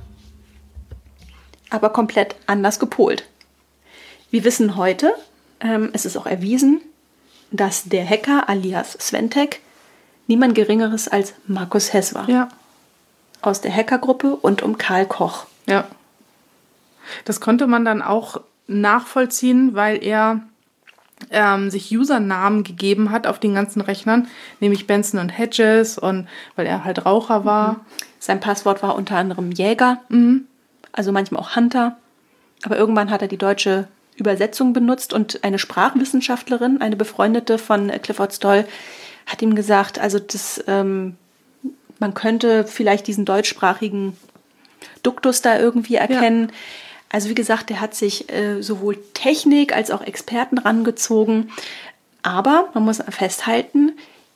aber komplett anders gepolt. Wir wissen heute, ähm, es ist auch erwiesen, dass der Hacker alias Sventek niemand Geringeres als Markus Hess war. Ja. Aus der Hackergruppe und um Karl Koch. Ja. Das konnte man dann auch nachvollziehen, weil er ähm, sich Usernamen gegeben hat auf den ganzen Rechnern, nämlich Benson und Hedges, und weil er halt Raucher war. Sein Passwort war unter anderem Jäger, Mhm. also manchmal auch Hunter. Aber irgendwann hat er die deutsche Übersetzung benutzt und eine Sprachwissenschaftlerin, eine Befreundete von Clifford Stoll, hat ihm gesagt, also das, ähm, man könnte vielleicht diesen deutschsprachigen Duktus da irgendwie erkennen. Ja. Also wie gesagt, der hat sich äh, sowohl Technik als auch Experten rangezogen. Aber man muss festhalten,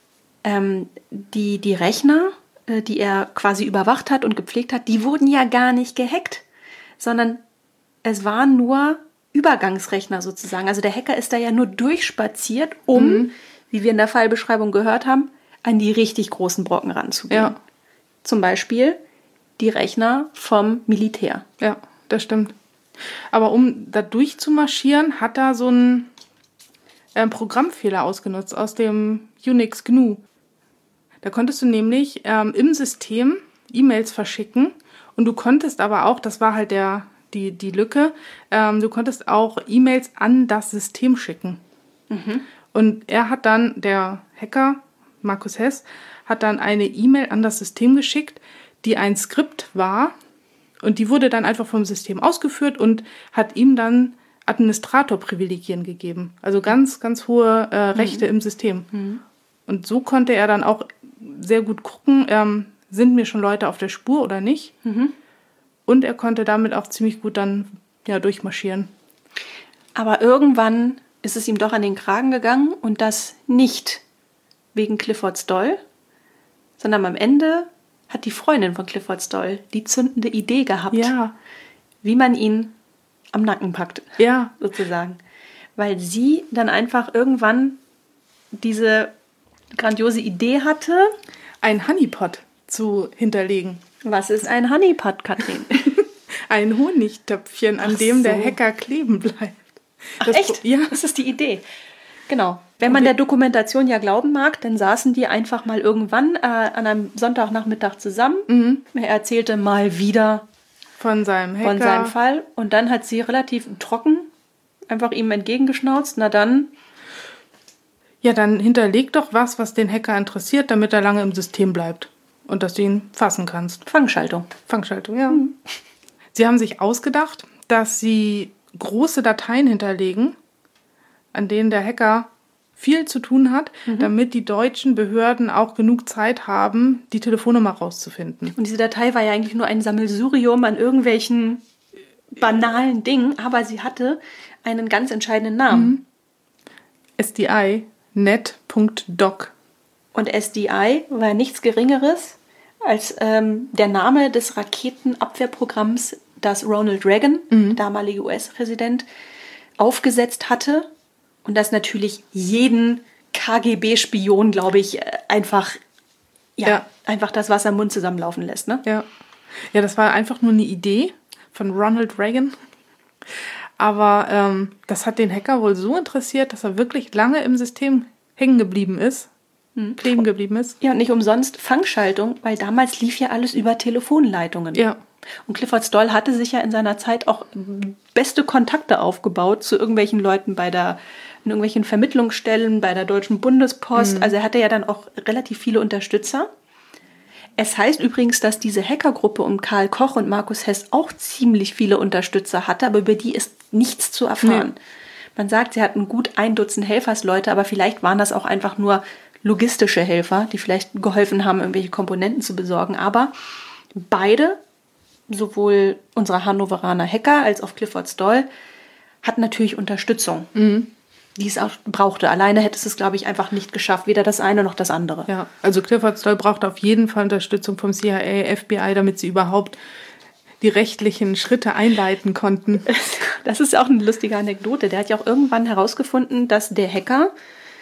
ähm, die, die Rechner, äh, die er quasi überwacht hat und gepflegt hat, die wurden ja gar nicht gehackt, sondern es waren nur Übergangsrechner sozusagen. Also der Hacker ist da ja nur durchspaziert, um, mhm. wie wir in der Fallbeschreibung gehört haben, an die richtig großen Brocken ranzugehen. Ja. Zum Beispiel die Rechner vom Militär. Ja, das stimmt. Aber um da durchzumarschieren, hat er so einen äh, Programmfehler ausgenutzt aus dem Unix G N U. Da konntest du nämlich ähm, im System E-Mails verschicken und du konntest aber auch, das war halt der, die, die Lücke, ähm, du konntest auch E-Mails an das System schicken. Mhm. Und er hat dann, der Hacker, Markus Hess, hat dann eine E-Mail an das System geschickt, die ein Skript war. Und die wurde dann einfach vom System ausgeführt und hat ihm dann Administratorprivilegien gegeben. Also ganz, ganz hohe äh, Rechte mhm. im System. Mhm. Und so konnte er dann auch sehr gut gucken, ähm, sind mir schon Leute auf der Spur oder nicht. Mhm. Und er konnte damit auch ziemlich gut dann ja, durchmarschieren. Aber irgendwann ist es ihm doch an den Kragen gegangen und das nicht wegen Clifford Stoll, sondern am Ende hat die Freundin von Clifford Stoll die zündende Idee gehabt, ja. wie man ihn am Nacken packt, ja. sozusagen. Weil sie dann einfach irgendwann diese grandiose Idee hatte, ein Honeypot zu hinterlegen. Was ist ein Honeypot, Katrin? Ein Honigtöpfchen, an Ach dem so. der Hacker kleben bleibt. Ach das echt? Ja. Das ist die Idee. Genau. Wenn man der Dokumentation ja glauben mag, dann saßen die einfach mal irgendwann äh, an einem Sonntagnachmittag zusammen. Mhm. Er erzählte mal wieder von seinem Hacker. Von seinem Fall. Und dann hat sie relativ trocken einfach ihm entgegengeschnauzt. Na dann. Ja, dann hinterleg doch was, was den Hacker interessiert, damit er lange im System bleibt. Und dass du ihn fassen kannst. Fangschaltung. Fangschaltung, ja. Mhm. Sie haben sich ausgedacht, dass sie große Dateien hinterlegen, an denen der Hacker viel zu tun hat, mhm. damit die deutschen Behörden auch genug Zeit haben, die Telefonnummer rauszufinden. Und diese Datei war ja eigentlich nur ein Sammelsurium an irgendwelchen banalen Dingen, aber sie hatte einen ganz entscheidenden Namen. Mhm. S D I, net Punkt doc. Und S D I war nichts Geringeres als ähm, der Name des Raketenabwehrprogramms, das Ronald Reagan, mhm. damalige U S-Präsident, aufgesetzt hatte. Und das natürlich jeden K G B-Spion, glaube ich, einfach, ja, ja. einfach das Wasser im Mund zusammenlaufen lässt. Ne? Ja. ja, das war einfach nur eine Idee von Ronald Reagan. Aber ähm, das hat den Hacker wohl so interessiert, dass er wirklich lange im System hängen geblieben ist, hm. kleben geblieben ist. Ja, und nicht umsonst Fangschaltung, weil damals lief ja alles über Telefonleitungen. Ja. Und Clifford Stoll hatte sich ja in seiner Zeit auch beste Kontakte aufgebaut zu irgendwelchen Leuten bei der, in irgendwelchen Vermittlungsstellen, bei der Deutschen Bundespost. Mhm. Also er hatte ja dann auch relativ viele Unterstützer. Es heißt übrigens, dass diese Hackergruppe um Karl Koch und Markus Hess auch ziemlich viele Unterstützer hatte, aber über die ist nichts zu erfahren. Nee. Man sagt, sie hatten gut ein Dutzend Helfersleute, aber vielleicht waren das auch einfach nur logistische Helfer, die vielleicht geholfen haben, irgendwelche Komponenten zu besorgen. Aber beide, sowohl unsere Hannoveraner Hacker als auch Clifford Stoll, hatten natürlich Unterstützung, mhm. die es auch brauchte. Alleine hätte es es, glaube ich, einfach nicht geschafft, weder das eine noch das andere. Ja, also Clifford Stoll brauchte auf jeden Fall Unterstützung vom C I A, F B I, damit sie überhaupt die rechtlichen Schritte einleiten konnten. Das ist auch eine lustige Anekdote. Der hat ja auch irgendwann herausgefunden, dass der Hacker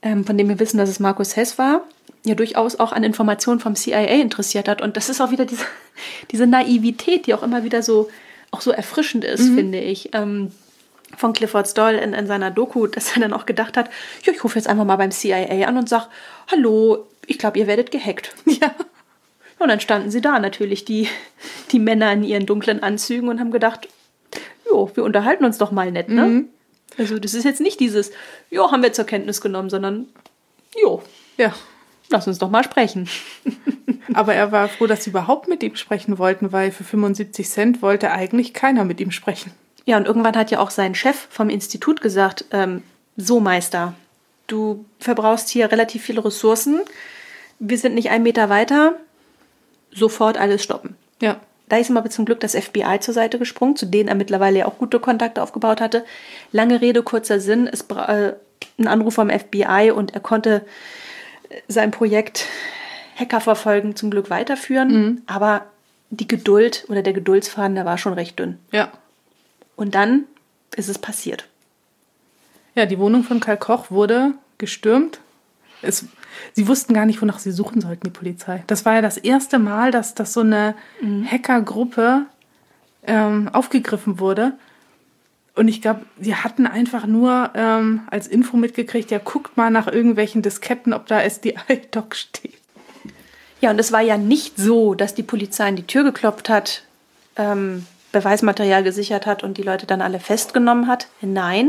ähm, von dem wir wissen, dass es Markus Hess war, ja durchaus auch an Informationen vom C I A interessiert hat. Und das ist auch wieder diese, diese Naivität, die auch immer wieder so, auch so erfrischend ist, mhm. finde ich. Ähm, von Clifford Stoll in, in seiner Doku, dass er dann auch gedacht hat, ja, ich rufe jetzt einfach mal beim C I A an und sage, hallo, ich glaube, ihr werdet gehackt. Ja. Und dann standen sie da natürlich, die, die Männer in ihren dunklen Anzügen und haben gedacht, jo, wir unterhalten uns doch mal nett, ne? Mhm. Also das ist jetzt nicht dieses, jo, haben wir zur Kenntnis genommen, sondern, jo, ja, lass uns doch mal sprechen. Aber er war froh, dass sie überhaupt mit ihm sprechen wollten, weil für fünfundsiebzig Cent wollte eigentlich keiner mit ihm sprechen. Ja, und irgendwann hat ja auch sein Chef vom Institut gesagt, ähm, so Meister, du verbrauchst hier relativ viele Ressourcen, wir sind nicht einen Meter weiter, sofort alles stoppen. Ja. Da ist ihm aber zum Glück das F B I zur Seite gesprungen, zu denen er mittlerweile ja auch gute Kontakte aufgebaut hatte. Lange Rede, kurzer Sinn, es war äh, ein Anruf vom F B I und er konnte sein Projekt Hackerverfolgen zum Glück weiterführen, mhm. aber die Geduld oder der Geduldsfaden, der war schon recht dünn. Ja. Und dann ist es passiert. Ja, die Wohnung von Karl Koch wurde gestürmt. Es, sie wussten gar nicht, wonach sie suchen sollten, die Polizei. Das war ja das erste Mal, dass, dass so eine mhm. Hackergruppe ähm, aufgegriffen wurde. Und ich glaube, sie hatten einfach nur ähm, als Info mitgekriegt, ja, guckt mal nach irgendwelchen Disketten, ob da S D I-Doc steht. Ja, und es war ja nicht so, dass die Polizei an die Tür geklopft hat, ähm, Beweismaterial gesichert hat und die Leute dann alle festgenommen hat. Nein,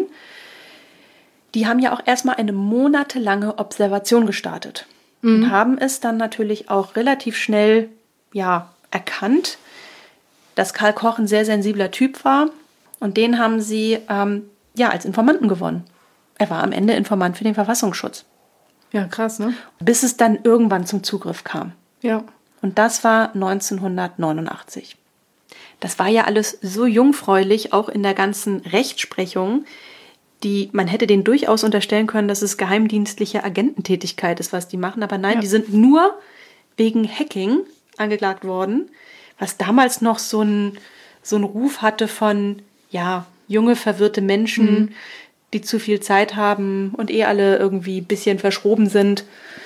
die haben ja auch erstmal eine monatelange Observation gestartet mhm. und haben es dann natürlich auch relativ schnell ja, erkannt, dass Karl Koch ein sehr sensibler Typ war und den haben sie ähm, ja, als Informanten gewonnen. Er war am Ende Informant für den Verfassungsschutz. Ja, krass, ne? Bis es dann irgendwann zum Zugriff kam. Ja. Und das war neunzehnhundertneunundachtzig. Das war ja alles so jungfräulich, auch in der ganzen Rechtsprechung, die, man hätte denen durchaus unterstellen können, dass es geheimdienstliche Agententätigkeit ist, was die machen. Aber nein, ja. die sind nur wegen Hacking angeklagt worden, was damals noch so einen so einen Ruf hatte von, ja, junge, verwirrte Menschen, mhm. die zu viel Zeit haben und eh alle irgendwie ein bisschen verschroben sind.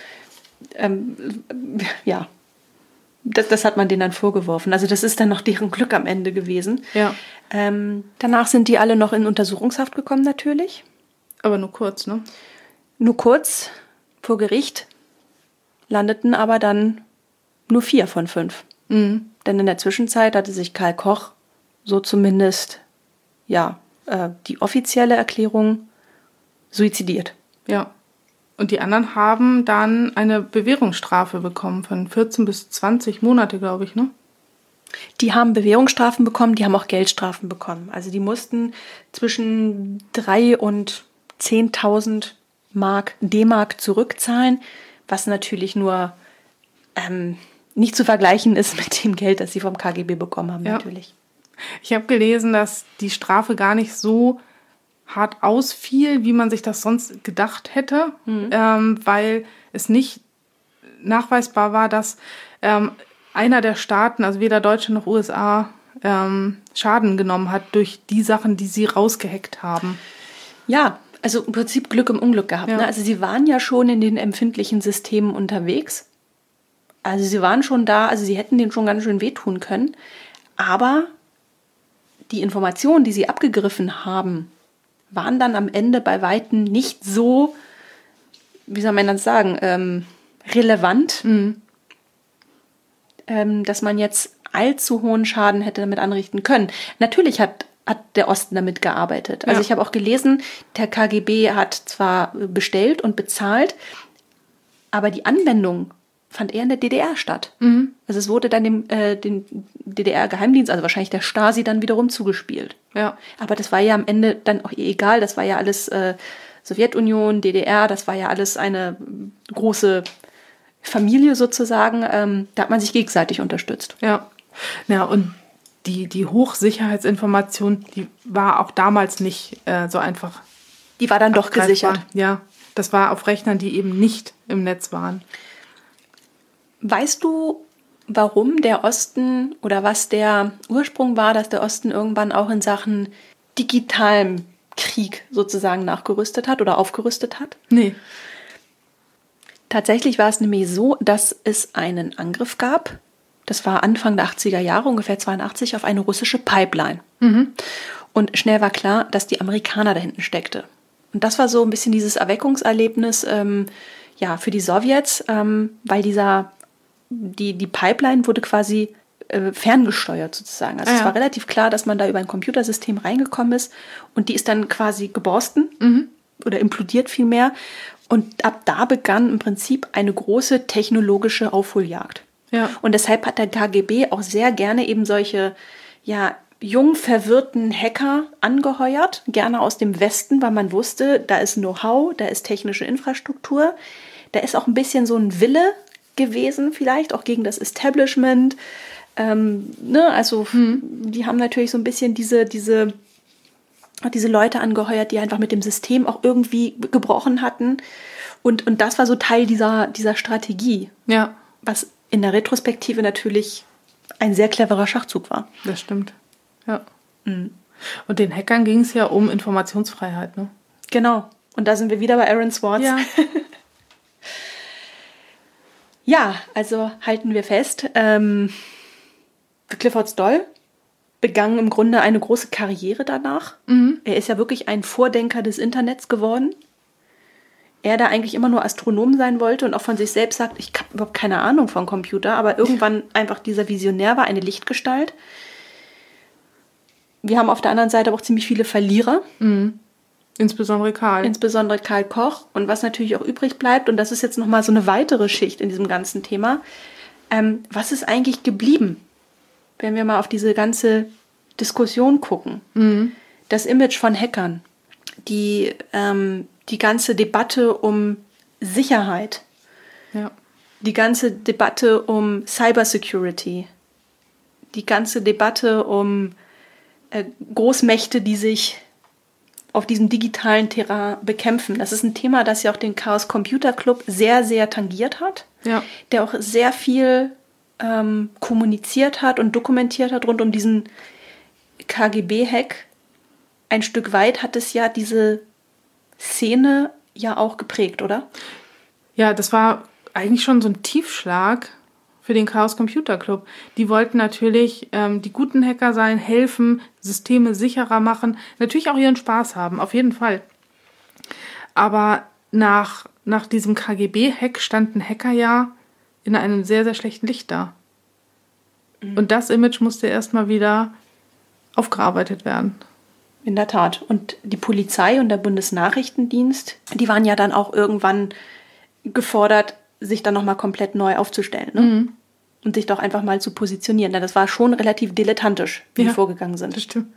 Ähm, ja, das, das hat man denen dann vorgeworfen. Also das ist dann noch deren Glück am Ende gewesen. Ja. Ähm, danach sind die alle noch in Untersuchungshaft gekommen natürlich. Aber nur kurz, ne? Nur kurz vor Gericht, landeten aber dann nur vier von fünf. Mhm. Denn in der Zwischenzeit hatte sich Karl Koch, so zumindest ja, äh, die offizielle Erklärung, suizidiert. Ja. Und die anderen haben dann eine Bewährungsstrafe bekommen von vierzehn bis zwanzig Monate, glaube ich, ne? Die haben Bewährungsstrafen bekommen, die haben auch Geldstrafen bekommen. Also die mussten zwischen drei und zehntausend Mark, D-Mark zurückzahlen, was natürlich nur ähm, nicht zu vergleichen ist mit dem Geld, das sie vom K G B bekommen haben, ja. natürlich. Ich habe gelesen, dass die Strafe gar nicht so hart ausfiel, wie man sich das sonst gedacht hätte, mhm. ähm, weil es nicht nachweisbar war, dass ähm, einer der Staaten, also weder Deutschland noch U S A, ähm, Schaden genommen hat durch die Sachen, die sie rausgehackt haben. Ja, also im Prinzip Glück im Unglück gehabt. Ja. Ne? Also sie waren ja schon in den empfindlichen Systemen unterwegs. Also sie waren schon da, also sie hätten denen schon ganz schön wehtun können. Aber die Informationen, die sie abgegriffen haben, waren dann am Ende bei Weitem nicht so, wie soll man das sagen, ähm, relevant, mhm. ähm, dass man jetzt allzu hohen Schaden hätte damit anrichten können. Natürlich hat, hat der Osten damit gearbeitet. Also ja. ich habe auch gelesen, der K G B hat zwar bestellt und bezahlt, aber die Anwendung fand eher in der D D R statt. Mhm. Also es wurde dann dem äh, den D D R-Geheimdienst, also wahrscheinlich der Stasi, dann wiederum zugespielt. Ja. Aber das war ja am Ende dann auch egal, das war ja alles äh, Sowjetunion, D D R, das war ja alles eine große Familie sozusagen. Ähm, da hat man sich gegenseitig unterstützt. Ja, ja und die, die Hochsicherheitsinformation, die war auch damals nicht äh, so einfach. Die war dann doch gesichert. Ja, das war auf Rechnern, die eben nicht im Netz waren. Weißt du, warum der Osten oder was der Ursprung war, dass der Osten irgendwann auch in Sachen digitalem Krieg sozusagen nachgerüstet hat oder aufgerüstet hat? Nee. Tatsächlich war es nämlich so, dass es einen Angriff gab. Das war Anfang der achtziger Jahre, ungefähr zweiundachtzig, auf eine russische Pipeline. Mhm. Und schnell war klar, dass die Amerikaner dahinten steckte. Und das war so ein bisschen dieses Erweckungserlebnis ähm, ja, für die Sowjets, ähm, weil dieser, die, die Pipeline wurde quasi äh, ferngesteuert sozusagen. Also ah, ja. Es war relativ klar, dass man da über ein Computersystem reingekommen ist und die ist dann quasi geborsten mhm. oder implodiert vielmehr. Und ab da begann im Prinzip eine große technologische Aufholjagd. Ja. Und deshalb hat der K G B auch sehr gerne eben solche, ja, jung verwirrten Hacker angeheuert, gerne aus dem Westen, weil man wusste, da ist Know-how, da ist technische Infrastruktur, da ist auch ein bisschen so ein Wille gewesen, vielleicht auch gegen das Establishment. Ähm, ne, also hm. die haben natürlich so ein bisschen diese, diese, diese Leute angeheuert, die einfach mit dem System auch irgendwie gebrochen hatten. Und, und das war so Teil dieser, dieser Strategie, ja. was in der Retrospektive natürlich ein sehr cleverer Schachzug war. Das stimmt. Ja. Mhm. Und den Hackern ging es ja um Informationsfreiheit, ne? Genau. Und da sind wir wieder bei Aaron Swartz. Ja, ja, also halten wir fest, ähm, Clifford Stoll begann im Grunde eine große Karriere danach. Mhm. Er ist ja wirklich ein Vordenker des Internets geworden. Er, der eigentlich immer nur Astronom sein wollte und auch von sich selbst sagt, ich habe überhaupt keine Ahnung von Computer, aber irgendwann einfach dieser Visionär war, eine Lichtgestalt. Wir haben auf der anderen Seite aber auch ziemlich viele Verlierer. Mhm. Insbesondere Karl. Insbesondere Karl Koch. Und was natürlich auch übrig bleibt, und das ist jetzt nochmal so eine weitere Schicht in diesem ganzen Thema, ähm, was ist eigentlich geblieben, wenn wir mal auf diese ganze Diskussion gucken? Mhm. Das Image von Hackern, die, ähm, die ganze Debatte um Sicherheit, ja. die ganze Debatte um Cybersecurity, die ganze Debatte um äh, Großmächte, die sich auf diesem digitalen Terrain bekämpfen. Das ist ein Thema, das ja auch den Chaos Computer Club sehr, sehr tangiert hat, ja. der auch sehr viel ähm, kommuniziert hat und dokumentiert hat rund um diesen K G B-Hack. Ein Stück weit hat es ja diese Szene ja auch geprägt, oder? Ja, das war eigentlich schon so ein Tiefschlag für den Chaos Computer Club. Die wollten natürlich ähm, die guten Hacker sein, helfen, Systeme sicherer machen, natürlich auch ihren Spaß haben, auf jeden Fall. Aber nach, nach diesem K G B-Hack standen Hacker ja in einem sehr, sehr schlechten Licht da. Mhm. Und das Image musste erstmal wieder aufgearbeitet werden. In der Tat. Und die Polizei und der Bundesnachrichtendienst, die waren ja dann auch irgendwann gefordert, sich dann nochmal komplett neu aufzustellen. Ne? Mhm. Und sich doch einfach mal zu positionieren. Denn das war schon relativ dilettantisch, wie ja, die vorgegangen sind. Das stimmt.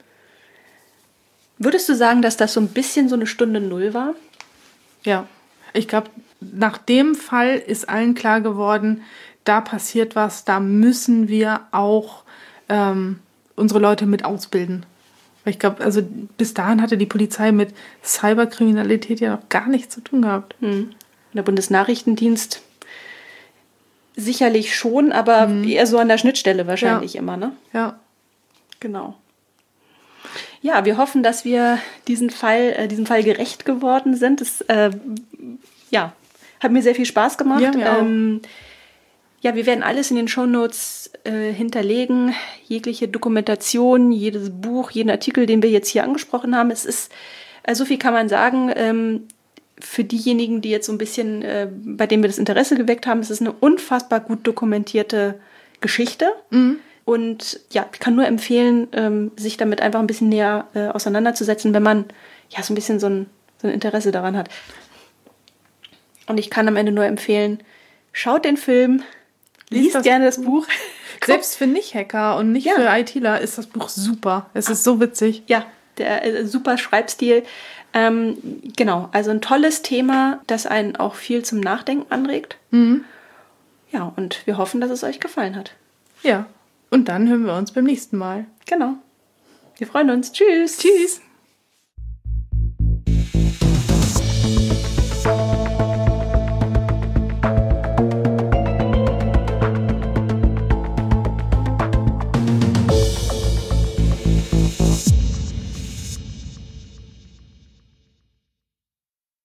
Würdest du sagen, dass das so ein bisschen so eine Stunde Null war? Ja. Ich glaube, nach dem Fall ist allen klar geworden, da passiert was, da müssen wir auch ähm, unsere Leute mit ausbilden. Weil ich glaube, also bis dahin hatte die Polizei mit Cyberkriminalität ja noch gar nichts zu tun gehabt. Hm. Der Bundesnachrichtendienst sicherlich schon, aber hm. eher so an der Schnittstelle wahrscheinlich ja. immer, ne? Ja. Genau. Ja, wir hoffen, dass wir diesen Fall, äh, diesem Fall gerecht geworden sind. Das, äh, ja, hat mir sehr viel Spaß gemacht. Ja, mir ähm, ja, wir werden alles in den Shownotes äh, hinterlegen. Jegliche Dokumentation, jedes Buch, jeden Artikel, den wir jetzt hier angesprochen haben. Es ist, äh, so viel kann man sagen, ähm, für diejenigen, die jetzt so ein bisschen, äh, bei denen wir das Interesse geweckt haben, es ist eine unfassbar gut dokumentierte Geschichte. Mhm. Und ja, ich kann nur empfehlen, ähm, sich damit einfach ein bisschen näher äh, auseinanderzusetzen, wenn man ja so ein bisschen so ein, so ein Interesse daran hat. Und ich kann am Ende nur empfehlen, schaut den Film, liest, liest das gerne das Buch. Selbst für Nicht-Hacker und nicht ja. für ITler ist das Buch super. Es ist so witzig. Ja, der äh, super Schreibstil. Ähm, genau, also ein tolles Thema, das einen auch viel zum Nachdenken anregt. Mhm. Ja, und wir hoffen, dass es euch gefallen hat. Ja, und dann hören wir uns beim nächsten Mal. Genau. Wir freuen uns. Tschüss. Tschüss.